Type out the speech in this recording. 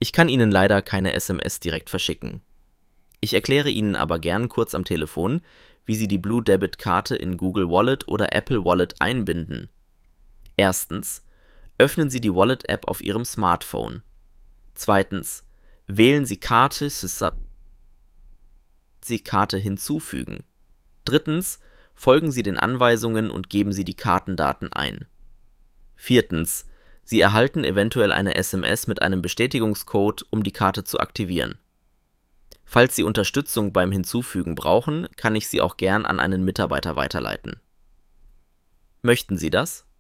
Ich kann Ihnen leider keine SMS direkt verschicken. Ich erkläre Ihnen aber gern kurz am Telefon, wie Sie die Blue Debit Karte in Google Wallet oder Apple Wallet einbinden. Erstens: Öffnen Sie die Wallet-App auf Ihrem Smartphone. Zweitens: Wählen Sie Karte hinzufügen. Drittens: Folgen Sie den Anweisungen und geben Sie die Kartendaten ein. Viertens: Sie erhalten eventuell eine SMS mit einem Bestätigungscode, um die Karte zu aktivieren. Falls Sie Unterstützung beim Hinzufügen brauchen, kann ich Sie auch gern an einen Mitarbeiter weiterleiten. Möchten Sie das?